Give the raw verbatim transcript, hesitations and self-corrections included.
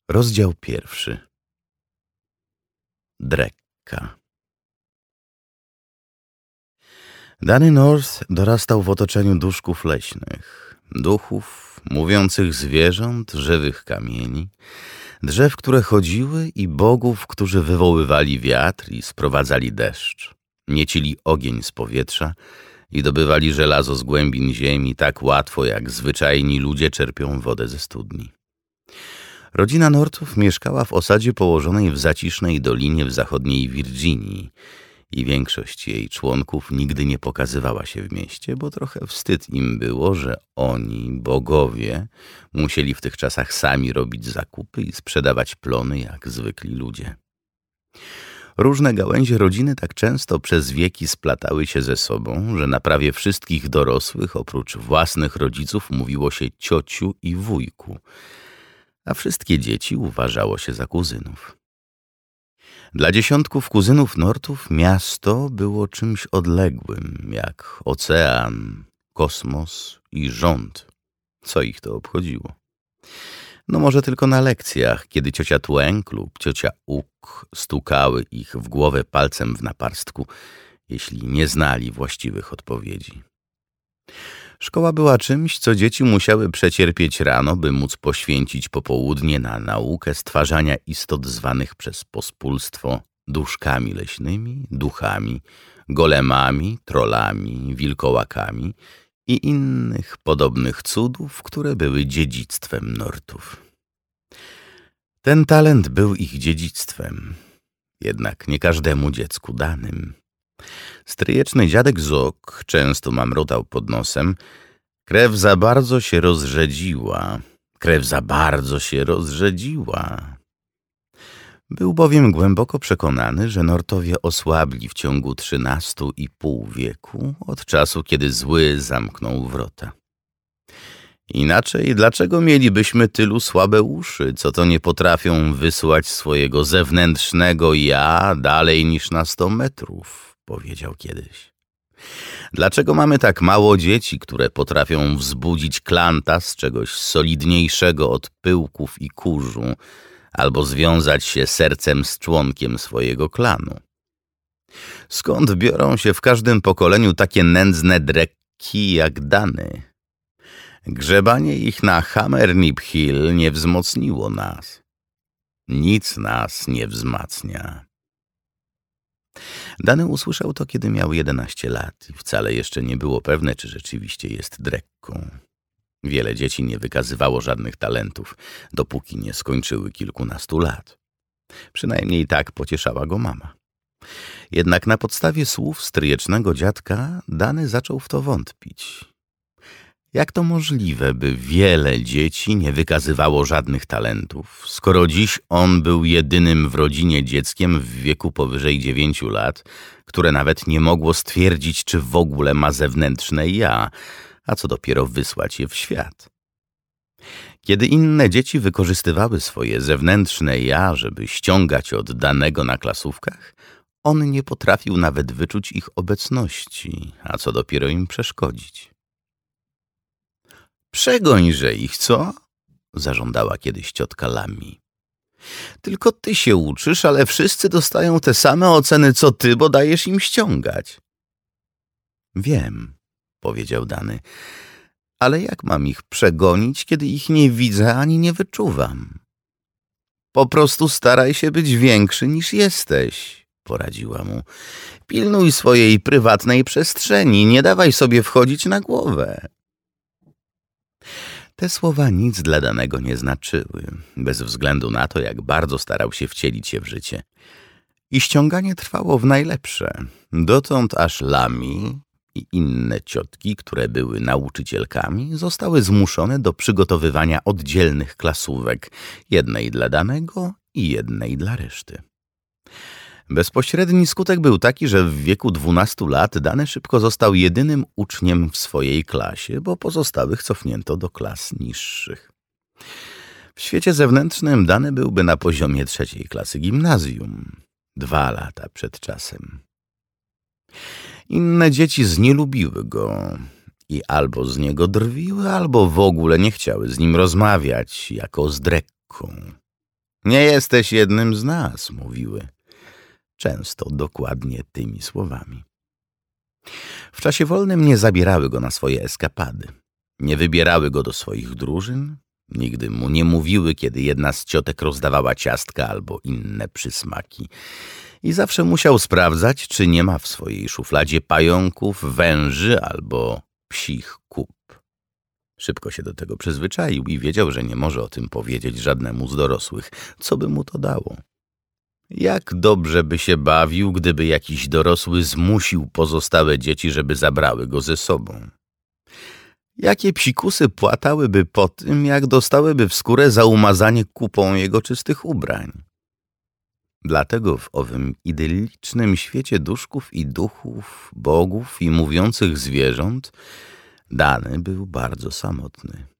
Rozdział pierwszy. Drekka. Danny North dorastał w otoczeniu duszków leśnych, duchów, mówiących zwierząt, żywych kamieni, drzew, które chodziły i bogów, którzy wywoływali wiatr i sprowadzali deszcz, niecili ogień z powietrza i dobywali żelazo z głębin ziemi tak łatwo, jak zwyczajni ludzie czerpią wodę ze studni. Rodzina Northów mieszkała w osadzie położonej w zacisznej dolinie w zachodniej Virginii i większość jej członków nigdy nie pokazywała się w mieście, bo trochę wstyd im było, że oni, bogowie, musieli w tych czasach sami robić zakupy i sprzedawać plony jak zwykli ludzie. Różne gałęzie rodziny tak często przez wieki splatały się ze sobą, że na prawie wszystkich dorosłych oprócz własnych rodziców mówiło się ciociu i wujku, a wszystkie dzieci uważało się za kuzynów. Dla dziesiątków kuzynów Northów miasto było czymś odległym, jak ocean, kosmos i rząd. Co ich to obchodziło? No może tylko na lekcjach, kiedy ciocia Tłęk lub ciocia Uk stukały ich w głowę palcem w naparstku, jeśli nie znali właściwych odpowiedzi. Szkoła była czymś, co dzieci musiały przecierpieć rano, by móc poświęcić popołudnie na naukę stwarzania istot zwanych przez pospólstwo duszkami leśnymi, duchami, golemami, trollami, wilkołakami i innych podobnych cudów, które były dziedzictwem Northów. Ten talent był ich dziedzictwem, jednak nie każdemu dziecku danym. Stryjeczny dziadek Zok często mamrotał pod nosem: krew za bardzo się rozrzedziła, krew za bardzo się rozrzedziła. Był bowiem głęboko przekonany, że Northowie osłabli w ciągu trzynastu i pół wieku od czasu, kiedy zły zamknął wrota. Inaczej dlaczego mielibyśmy tylu słabe uszy, co to nie potrafią wysłać swojego zewnętrznego ja dalej niż na sto metrów? Powiedział kiedyś. Dlaczego mamy tak mało dzieci, które potrafią wzbudzić klanta z czegoś solidniejszego od pyłków i kurzu, albo związać się sercem z członkiem swojego klanu? Skąd biorą się w każdym pokoleniu takie nędzne drekki jak Danny? Grzebanie ich na Hammernip Hill nie wzmocniło nas. Nic nas nie wzmacnia. Danny usłyszał to, kiedy miał jedenaście lat i wcale jeszcze nie było pewne, czy rzeczywiście jest drekką. Wiele dzieci nie wykazywało żadnych talentów, dopóki nie skończyły kilkunastu lat. Przynajmniej tak pocieszała go mama. Jednak na podstawie słów stryjecznego dziadka Danny zaczął w to wątpić. Jak to możliwe, by wiele dzieci nie wykazywało żadnych talentów, skoro dziś on był jedynym w rodzinie dzieckiem w wieku powyżej dziewięciu lat, które nawet nie mogło stwierdzić, czy w ogóle ma zewnętrzne ja, a co dopiero wysłać je w świat? Kiedy inne dzieci wykorzystywały swoje zewnętrzne ja, żeby ściągać od danego na klasówkach, on nie potrafił nawet wyczuć ich obecności, a co dopiero im przeszkodzić. Przegońże ich, co? Zażądała kiedyś ciotka Lami. Tylko ty się uczysz, ale wszyscy dostają te same oceny co ty, bo dajesz im ściągać. Wiem, powiedział Danny, ale jak mam ich przegonić, kiedy ich nie widzę ani nie wyczuwam? Po prostu staraj się być większy niż jesteś, poradziła mu. Pilnuj swojej prywatnej przestrzeni, nie dawaj sobie wchodzić na głowę. Te słowa nic dla Danego nie znaczyły, bez względu na to, jak bardzo starał się wcielić je w życie. I ściąganie trwało w najlepsze, dotąd aż Lami i inne ciotki, które były nauczycielkami, zostały zmuszone do przygotowywania oddzielnych klasówek, jednej dla Danego i jednej dla reszty. Bezpośredni skutek był taki, że w wieku dwunastu lat Danny szybko został jedynym uczniem w swojej klasie, bo pozostałych cofnięto do klas niższych. W świecie zewnętrznym Danny byłby na poziomie trzeciej klasy gimnazjum, dwa lata przed czasem. Inne dzieci znielubiły go i albo z niego drwiły, albo w ogóle nie chciały z nim rozmawiać jako z drekką. Nie jesteś jednym z nas, mówiły, często dokładnie tymi słowami. W czasie wolnym nie zabierały go na swoje eskapady, nie wybierały go do swoich drużyn, nigdy mu nie mówiły, kiedy jedna z ciotek rozdawała ciastka albo inne przysmaki. I zawsze musiał sprawdzać, czy nie ma w swojej szufladzie pająków, węży albo psich kup. Szybko się do tego przyzwyczaił i wiedział, że nie może o tym powiedzieć żadnemu z dorosłych, co by mu to dało. Jak dobrze by się bawił, gdyby jakiś dorosły zmusił pozostałe dzieci, żeby zabrały go ze sobą. Jakie psikusy płatałyby po tym, jak dostałyby w skórę za umazanie kupą jego czystych ubrań. Dlatego w owym idyllicznym świecie duszków i duchów, bogów i mówiących zwierząt Dany był bardzo samotny.